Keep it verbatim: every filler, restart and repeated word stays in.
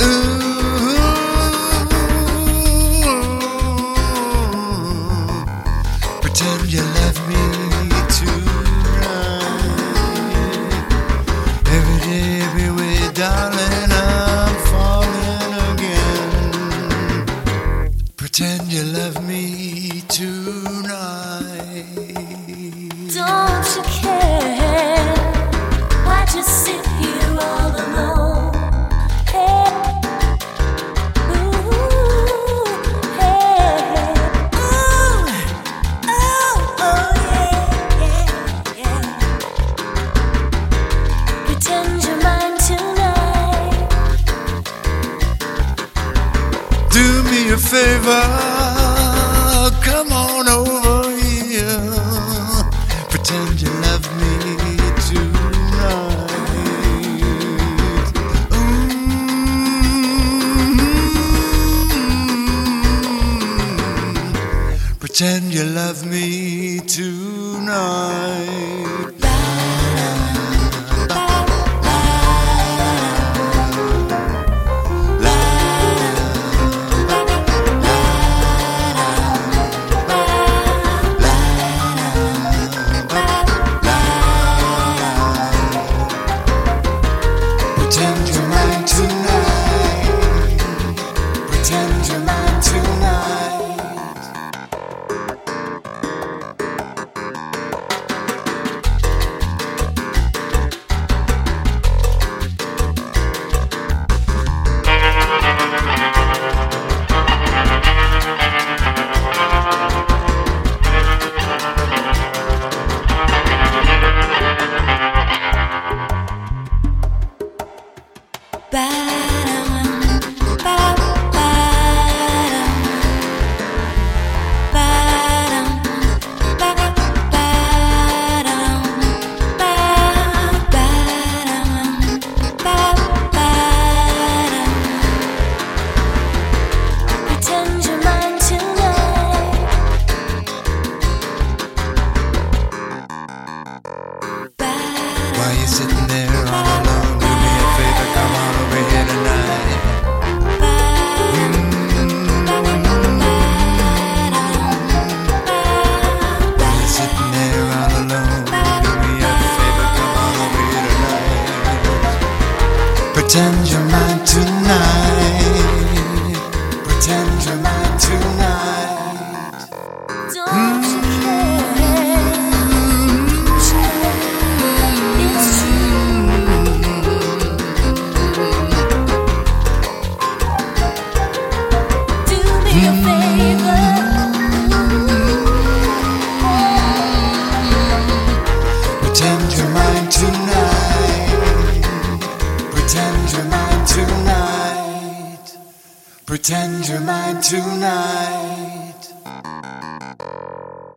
Ooh, pretend you love me tonight. Every day, every way, darling, I'm falling again. Pretend you love me tonight. Don't you care? Why just sit here all alone? Hey, ooh, hey, ooh, oh, oh yeah, yeah, yeah. Pretend you're mine tonight. Do me a favor, come on over here. Pretend you love me tonight. Mm-hmm. Pretend you love me tonight. Pretend you're mine tonight. Pretend you're mine tonight. Pretend you're mine tonight. Why you sitting there all alone? Do me a favor, come on over here tonight. Why you sitting there all alone? Do me a favor, come on over here tonight. Pretend you're mine tonight. Pretend you're mine tonight. Don't you care? It's true. Do me a favor. Pretend you're mine tonight. Pretend you're mine tonight. Pretend you're mine tonight.